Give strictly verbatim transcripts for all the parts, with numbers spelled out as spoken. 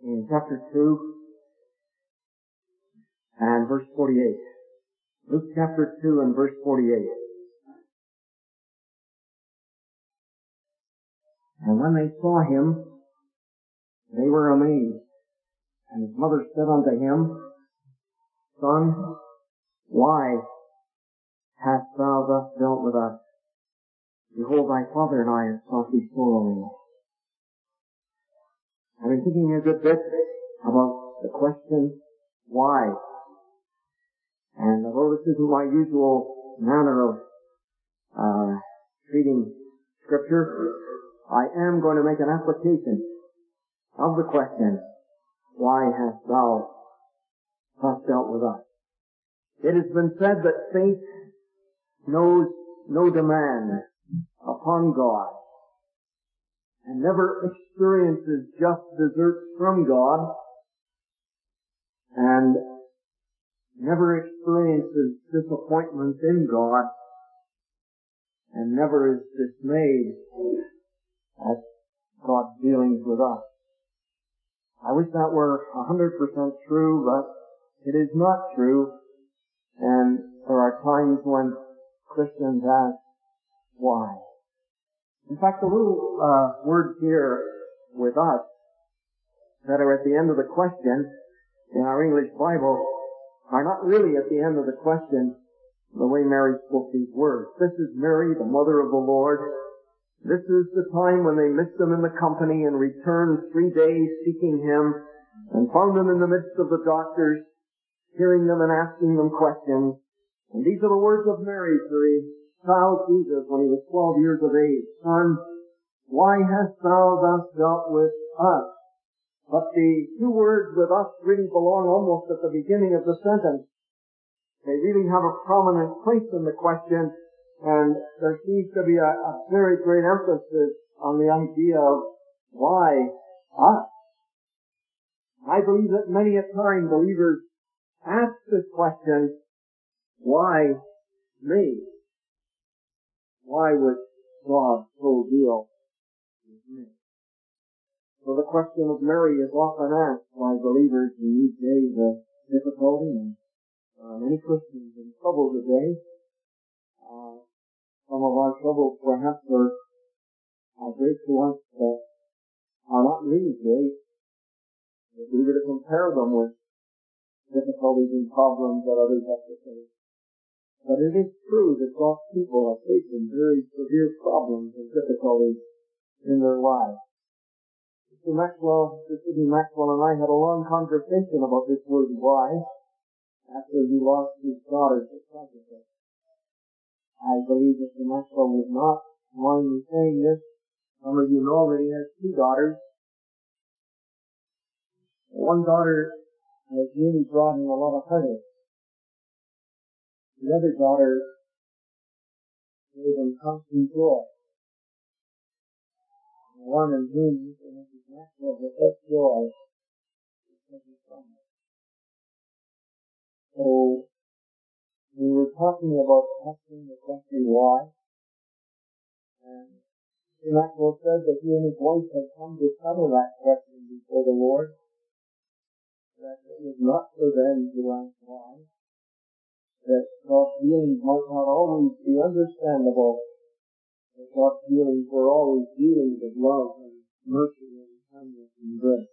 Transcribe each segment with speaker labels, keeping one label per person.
Speaker 1: in chapter two and verse forty-eight. Luke chapter two and verse forty-eight. And when they saw him, they were amazed. And his mother said unto him, Son, why hast thou thus dealt with us? Behold, thy father and I have sought thee sorrowing. I've been thinking a good bit about the question, why? And although this isn't my usual manner of uh, treating Scripture, I am going to make an application of the question, why hast thou thus dealt with us? It has been said that faith knows no demand upon God and never experiences just deserts from God and never experiences disappointment in God and never is dismayed at God's dealings with us. I wish that were a hundred percent true, but it is not true, and there are times when Christians ask, why? In fact, the little uh, words here with us that are at the end of the question in our English Bible are not really at the end of the question the way Mary spoke these words. This is Mary, the mother of the Lord. This is the time when they missed him in the company and returned three days seeking him and found him in the midst of the doctors, hearing them and asking them questions. And these are the words of Mary to his child Jesus when he was twelve years of age. Son, why hast thou thus dealt with us? But the two words with us really belong almost at the beginning of the sentence. They really have a prominent place in the question, and there seems to be a, a very great emphasis on the idea of why us. I believe that many a time believers ask this question, why me? Why would God so deal with me? So the question of Mary is often asked by believers in these days of difficulty, and uh, many Christians in trouble today. Uh, some of our troubles perhaps are, are great to us that are not really great. If we were to compare them with difficulties and problems that others have to face. But it is true that God's people are facing very severe problems and difficulties in their lives. Mister Maxwell, Mister Sidney Maxwell and I had a long conversation about this word why after he lost his daughter to tragedy. I believe Mister Maxwell was not mind me saying this. Some of you know that he has two daughters. One daughter has really brought him a lot of heartache. The other daughter gave him constant joy. The one in whom Missus Maxwell has such joy because he's from it. So, we were talking about asking the question why, and Mister Maxwell said that he and his wife had come to settle that question before the Lord, that it was not for them to ask why, that God's dealings might not always be understandable, that God's dealings were always dealings of love and mercy and kindness and grace.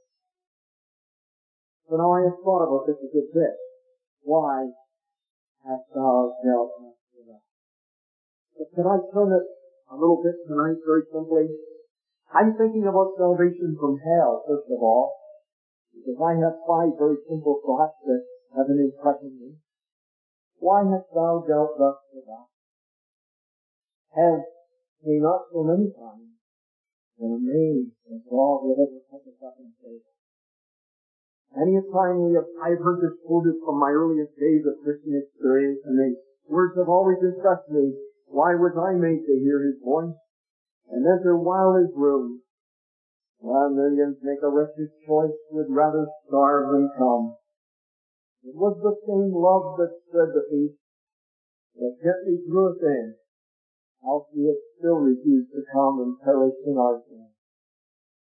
Speaker 1: So now I have thought about this a good bit. Why hast thou dealt with us? But could I turn it a little bit tonight very simply? I'm thinking about salvation from hell, first of all, because I have five very simple thoughts that have been impressing me. Why hast thou dealt thus with us? Have we not so many times been amazed that God will ever pick us up and save us? Many a time we have, I've heard this quoted from my earliest days of Christian experience, and the words have always impressed me. Why was I made to hear his voice and enter while his room? While millions make a wretched choice, would rather starve than come. It was the same love that spread the feast, that gently drew us in, else we had still refused to come and perish in our sin.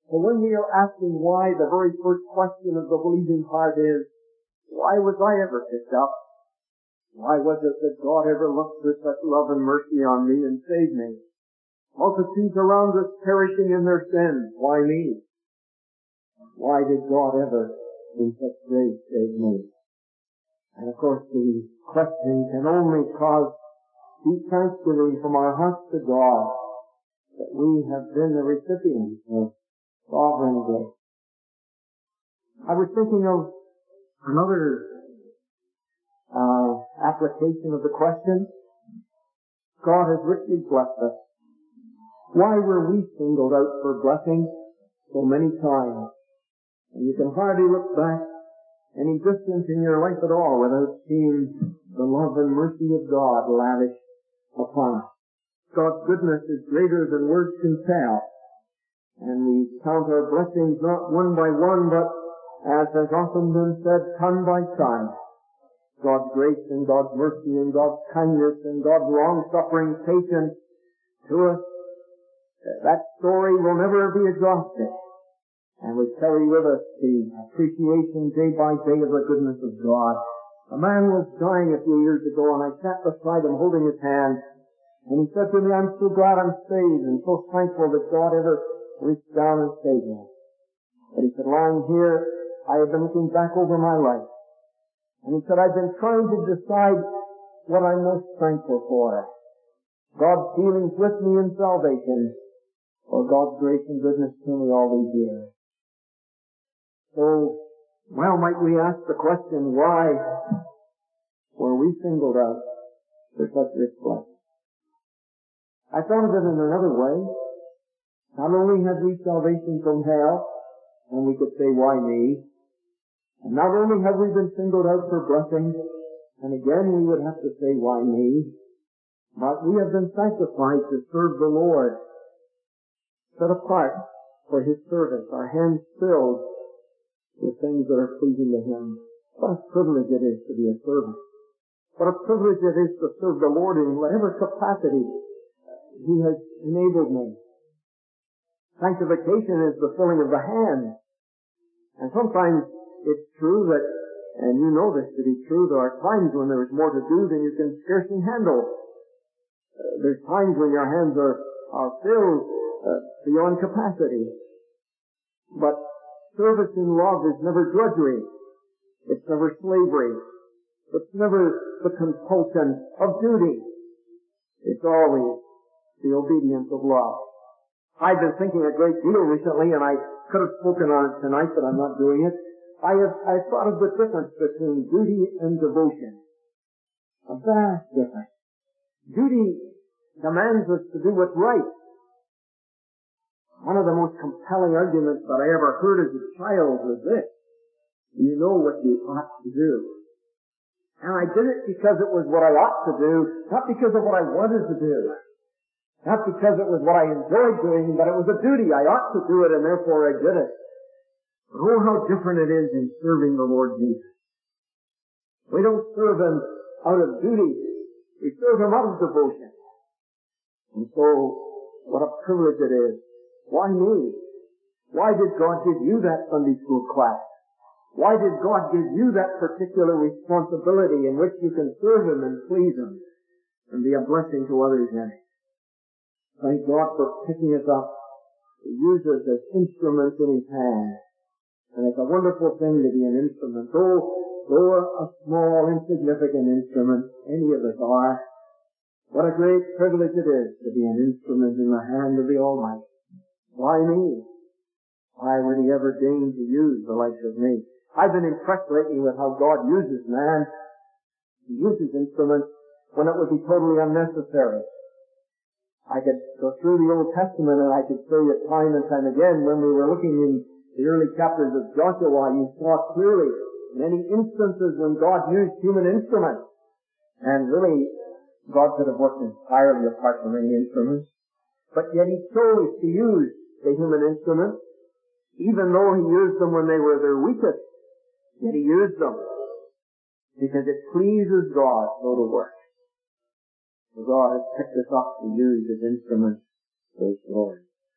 Speaker 1: So when we are asking why, the very first question of the believing heart is, why was I ever picked up? Why was it that God ever looked with such love and mercy on me and saved me? Multitudes around us perishing in their sins. Why me? Why did God ever, in such grace, save me? And of course the question can only cause deep thanksgiving from our hearts to God that we have been the recipients of sovereign grace. I was thinking of another uh, application of the question. God has richly blessed us. Why were we singled out for blessing so many times? And you can hardly look back any distance in your life at all without seeing the love and mercy of God lavished upon us. God's goodness is greater than words can tell. And we count our blessings not one by one, but, as has often been said, ton by ton. God's grace and God's mercy and God's kindness and God's long-suffering patience to us, that story will never be exhausted. And we carry with us the appreciation day by day of the goodness of God. A man was dying a few years ago, and I sat beside him holding his hand, and he said to me, I'm so glad I'm saved and so thankful that God ever reached down and saved me. But he said, lying here, I have been looking back over my life. And he said, I've been trying to decide what I'm most thankful for. God's dealings with me in salvation, or God's grace and goodness to me all these years. So, well might we ask the question, why were we singled out for such rich blessing? I thought of it in another way. Not only have we salvation from hell, and we could say, why me? And not only have we been singled out for blessing, and again we would have to say, why me? But we have been sanctified to serve the Lord, set apart for His service, our hands filled with things that are pleasing to Him. What a privilege it is to be a servant. What a privilege it is to serve the Lord in whatever capacity He has enabled me. Sanctification is the filling of the hands. And sometimes it's true that, and you know this to be true, there are times when there is more to do than you can scarcely handle. Uh, there's times when your hands are, are filled uh, beyond capacity. But service in love is never drudgery. It's never slavery. It's never the compulsion of duty. It's always the obedience of love. I've been thinking a great deal recently, and I could have spoken on it tonight, but I'm not doing it. I have I thought of the difference between duty and devotion. A vast difference. Duty demands us to do what's right. One of the most compelling arguments that I ever heard as a child was this: you know what you ought to do. And I did it because it was what I ought to do, not because of what I wanted to do. Not because it was what I enjoyed doing, but it was a duty. I ought to do it, and therefore I did it. But oh, how different it is in serving the Lord Jesus. We don't serve Him out of duty. We serve Him out of devotion. And so, what a privilege it is. Why me? Why did God give you that Sunday school class? Why did God give you that particular responsibility in which you can serve Him and please Him and be a blessing to others in it? Thank God for picking us up to use us as instruments in His hand. And it's a wonderful thing to be an instrument. Though, though a small, insignificant instrument, any of us are, what a great privilege it is to be an instrument in the hand of the Almighty. Why me? Why would He ever deign to use the likes of me? I've been impressed lately with how God uses man. He uses instruments when it would be totally unnecessary. I could go through the Old Testament and I could show you time and time again when we were looking in the early chapters of Joshua, you saw clearly many instances when God used human instruments. And really, God could have worked entirely apart from any instruments. But yet He chose to use the human instruments, even though He used them when they were their weakest. Yet He used them because it pleases God so to work. So God has picked us up to use as instruments for His glory.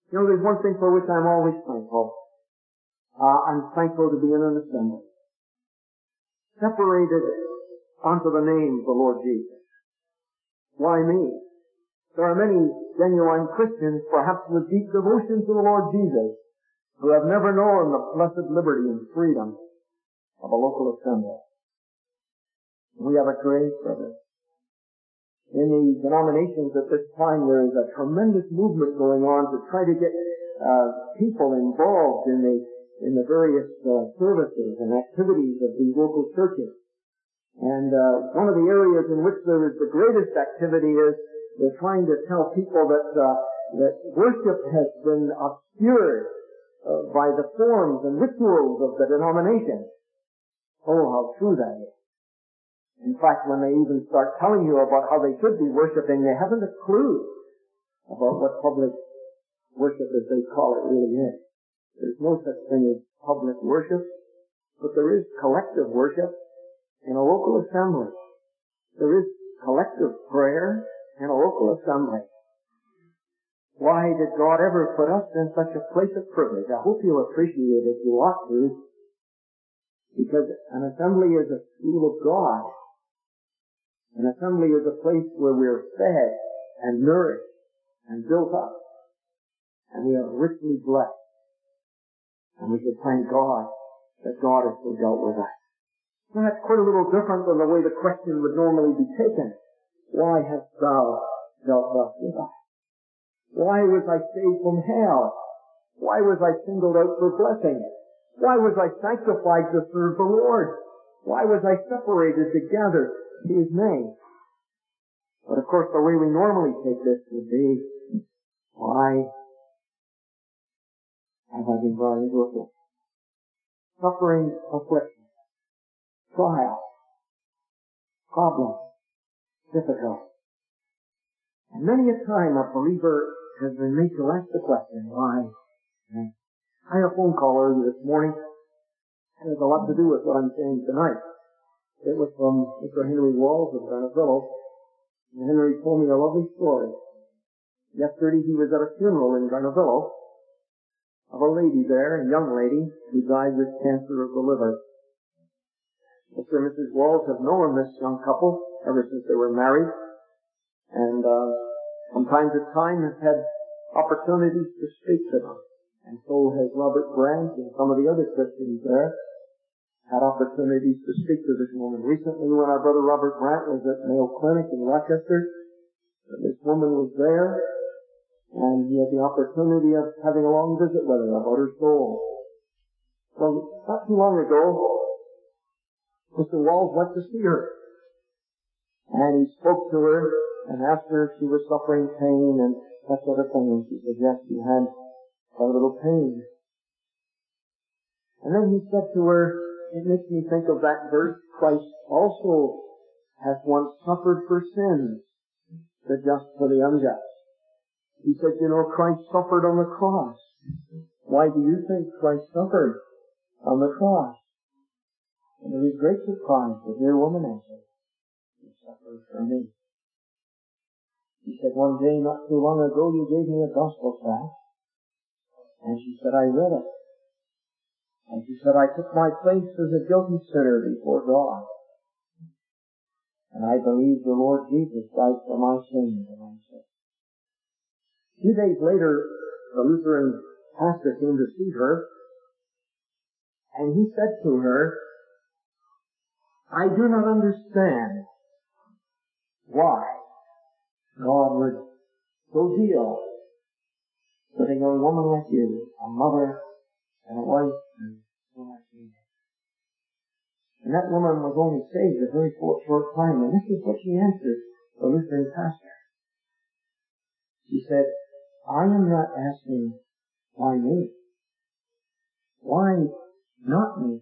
Speaker 1: You know, there's one thing for which I'm always thankful. Uh, I'm thankful to be in an assembly. Separated unto the name of the Lord Jesus. Why me? There are many genuine Christians, perhaps with deep devotion to the Lord Jesus, who have never known the blessed liberty and freedom of a local assembly. We have a great privilege. In the denominations at this time, there is a tremendous movement going on to try to get uh, people involved in the in the various uh, services and activities of these local churches. And uh, one of the areas in which there is the greatest activity is they're trying to tell people that uh, that worship has been obscured uh, by the forms and rituals of the denomination. Oh, how true that is. In fact, when they even start telling you about how they should be worshiping, they haven't a clue about what public worship, as they call it, really is. There's no such thing as public worship, but there is collective worship in a local assembly. There is collective prayer in a local assembly. Why did God ever put us in such a place of privilege? I hope you'll appreciate it. You ought to. Because an assembly is a school of God. An assembly is a place where we're fed and nourished and built up. And we are richly blessed. And we should thank God that God has so dealt with us. Now that's quite a little different than the way the question would normally be taken. Why hast thou dealt thus with us? Why was I saved from hell? Why was I singled out for blessing? Why was I sanctified to serve the Lord? Why was I separated to gather His name? But of course the way we normally take this would be, why have I been brought into affliction? Suffering, affliction, trial, problem, difficult. And many a time a believer has been made to ask the question, why? I had a phone call earlier this morning. It has a lot to do with what I'm saying tonight. It was from Mister Henry Walls of Garnavillo. And Henry told me a lovely story. Yesterday he was at a funeral in Garnavillo of a lady there, a young lady, who died with cancer of the liver. Mister and Missus Walls have known this young couple ever since they were married, and uh, from time to time have had opportunities to speak to them. And so has Robert Grant and some of the other Christians there had opportunities to speak to this woman. Recently, when our brother Robert Grant was at Mayo Clinic in Rochester, this woman was there, and he had the opportunity of having a long visit with her about her soul. Well, not too long ago, Mister Walls went to see her. And he spoke to her and asked her if she was suffering pain and that sort of thing. And she said, yes, she had a little pain. And then he said to her, it makes me think of that verse, Christ also hath once suffered for sins, the just for the unjust. He said, you know, Christ suffered on the cross. Why do you think Christ suffered on the cross? And to his great surprise, the dear woman answered, he suffered for me. He said, one day not too long ago you gave me a gospel tract. And she said, I read it. And she said, I took my place as a guilty sinner before God. And I believe the Lord Jesus died for my sins. And I said, a few days later, the Lutheran pastor came to see her, and he said to her, I do not understand why God would so deal with a young woman like you, a mother and a wife, and so like you. And that woman was only saved a very short, short time, and this is what she answered the Lutheran pastor. She said, I am not asking why me. Why not me?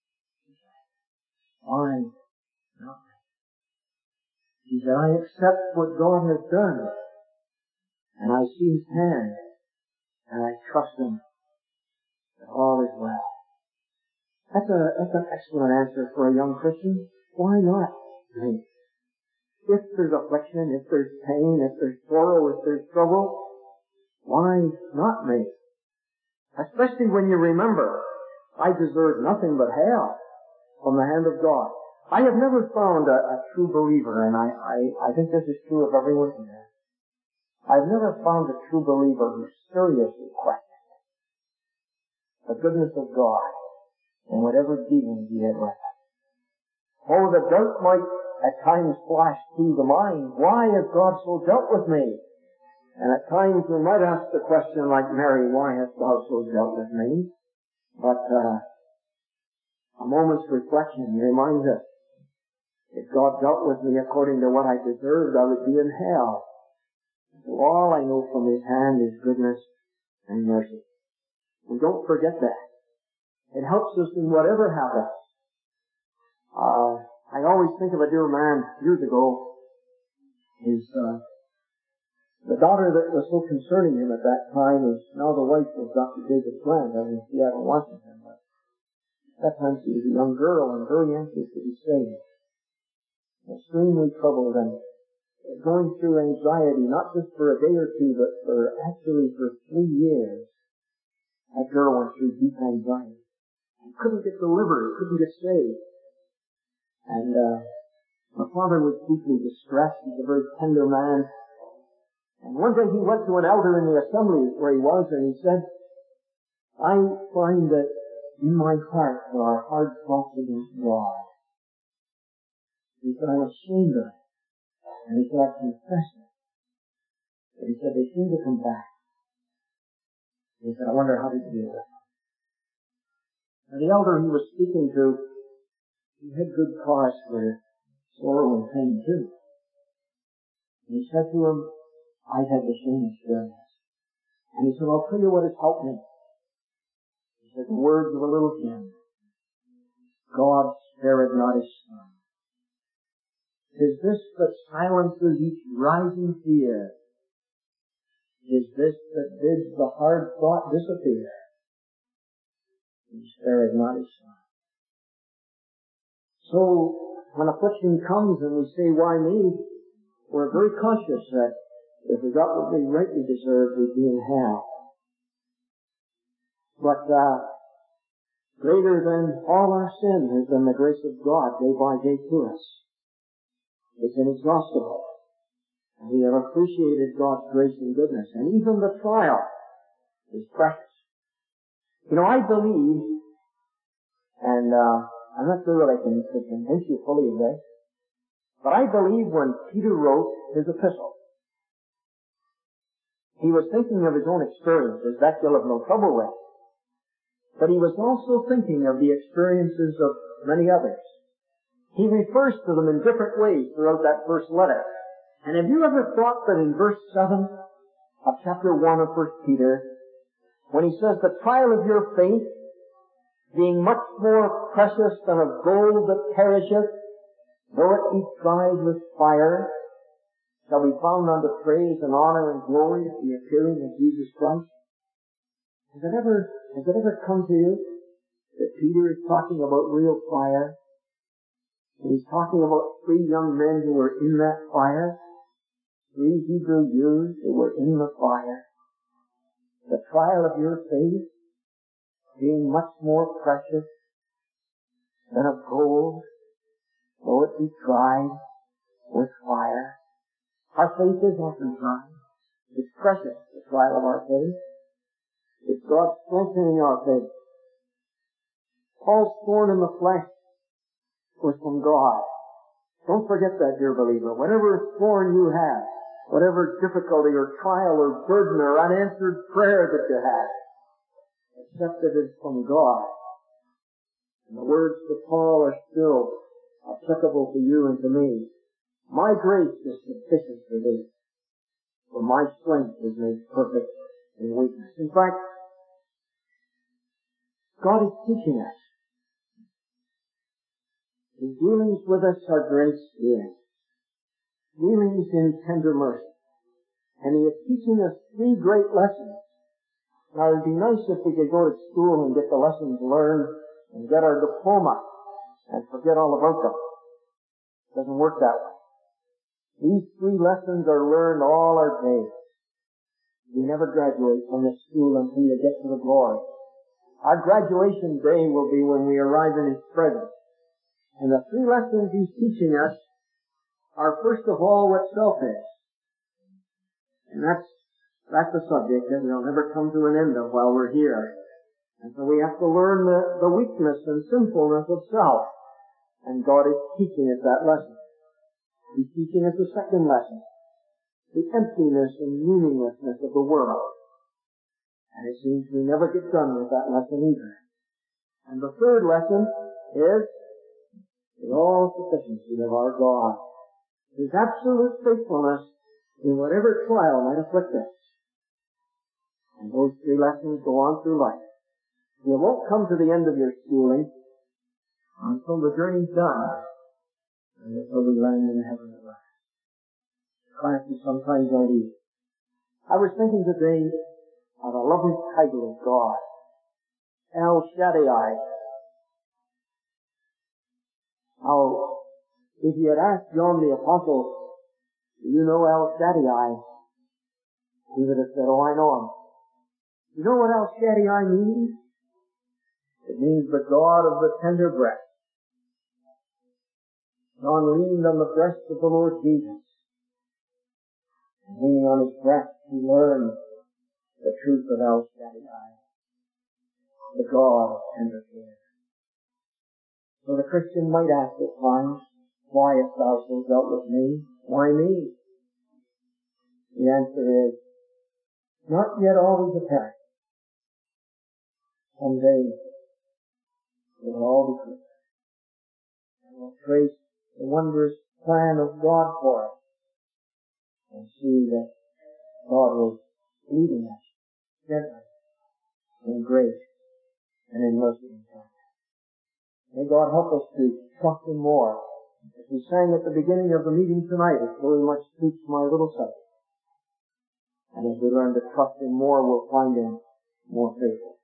Speaker 1: Why not me? She said, I accept what God has done, and I see His hand, and I trust Him that all is well. That's a that's an excellent answer for a young Christian. Why not me? If there's affliction, if there's pain, if there's sorrow, if there's trouble, Why not me? Especially when you remember, I deserve nothing but hell from the hand of God. I have never found a, a true believer, and I, I, I think this is true of everyone here. I've never found a true believer who seriously questioned the goodness of God and whatever dealings he had with it. Oh, the doubt might at times flash through the mind, why has God so dealt with me? And at times we might ask the question like Mary, why hast thou so dealt with me? But uh, a moment's reflection reminds us, if God dealt with me according to what I deserved, I would be in hell. So all I know from His hand is goodness and mercy. We don't forget that. It helps us in whatever happens. Uh, I always think of a dear man years ago. His, uh, the daughter that was so concerning him at that time is now the wife of Doctor David Plant out in Seattle, Washington. But at that time she was a young girl and very anxious to be saved. Extremely troubled and going through anxiety, not just for a day or two, but for actually for three years. That girl went through deep anxiety. She couldn't get delivered, couldn't get saved. And uh, my father was deeply distressed. He's a very tender man. And one day he went to an elder in the assembly where he was, and he said, I find that in my heart there are hard thoughts against God. He said, I'm ashamed of it. And he said, I confess it. But he said, they seem to come back. He said, I wonder how to deal with them. And the elder he was speaking to, he had good cause for sorrow and pain too. And he said to him, I've had the same experience. And he said, I'll tell you what has helped me. He said, the words of a little hymn. God spared not His Son. Is this that silences each rising fear? Is this that bids the hard thought disappear? He spared not His Son. So, when affliction comes and we say, why me? We're very conscious that if we got what we rightly deserved, we'd be in hell. But, uh, greater than all our sin has been the grace of God day by day to us. It's inexhaustible. And we have appreciated God's grace and goodness. And even the trial is precious. You know, I believe, and uh, I'm not sure that I can, can convince you fully of this, but I believe when Peter wrote his epistle, he was thinking of his own experiences that you'll have no trouble with. But he was also thinking of the experiences of many others. He refers to them in different ways throughout that first letter. And have you ever thought that in verse seven of chapter one of First Peter, when he says, the trial of your faith, being much more precious than of gold that perisheth, though it be tried with fire, shall be found unto praise and honor and glory at the appearing of Jesus Christ? Has it ever, has it ever come to you that Peter is talking about real fire? And he's talking about three young men who were in that fire. Three Hebrew youths who were in the fire. The trial of your faith being much more precious than of gold, though it be tried with fire. Our faith is often tried. It's precious, the trial of our faith. It's God strengthening our faith. Paul's thorn in the flesh was from God. Don't forget that, dear believer. Whatever thorn you have, whatever difficulty or trial or burden or unanswered prayer that you have, accept it as from God. And the words of Paul are still applicable to you and to me. My grace is sufficient for thee, for my strength is made perfect in weakness. In fact, God is teaching us. His dealings with us are grace dealings. Dealings in tender mercy. And He is teaching us three great lessons. Now, it would be nice if we could go to school and get the lessons learned and get our diploma and forget all about them. It doesn't work that way. These three lessons are learned all our days. We never graduate from this school until you get to the glory. Our graduation day will be when we arrive in His presence. And the three lessons He's teaching us are, first of all, what self is. And that's, that's a subject that we'll never come to an end of while we're here. And so we have to learn the, the weakness and sinfulness of self. And God is teaching us that lesson. He's teaching us the second lesson, the emptiness and meaninglessness of the world. And it seems we never get done with that lesson either. And the third lesson is the all-sufficiency of our God. His absolute faithfulness in whatever trial might afflict us. And those three lessons go on through life. You won't come to the end of your schooling until the journey's done, and until we land in heaven at last. Classes sometimes aren't easy. I was thinking today of a lovely title of God, El Shaddai. How, if you had asked John the Apostle, do you know El Shaddai? He would have said, oh, I know him. You know what El Shaddai means? It means the God of the tender breast. John leaned on the breast of the Lord Jesus. And leaning on his breast, he learned the truth of El Shaddai, the God of tender care. So the Christian might ask at times, why hast thou so dealt with me? Why me? The answer is, not yet always apparent. Someday it will all be clear. And we'll trace the wondrous plan of God for us and see that God was leading us gently in grace and in mercy and kindness. May God help us to trust Him more. As we sang at the beginning of the meeting tonight, it very much suits my little subject. And as we learn to trust Him more, we'll find Him more faithful.